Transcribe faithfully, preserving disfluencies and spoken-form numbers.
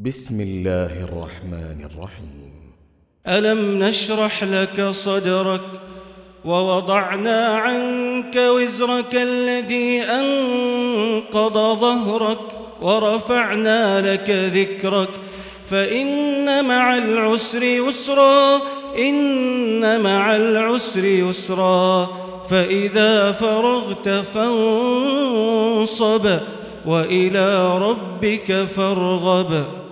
بسم الله الرحمن الرحيم. ألم نشرح لك صدرك ووضعنا عنك وزرك الذي أنقض ظهرك ورفعنا لك ذكرك فإن مع العسر يسرا إن مع العسر يسرا فإذا فرغت فانصب وإلى ربك فارغب.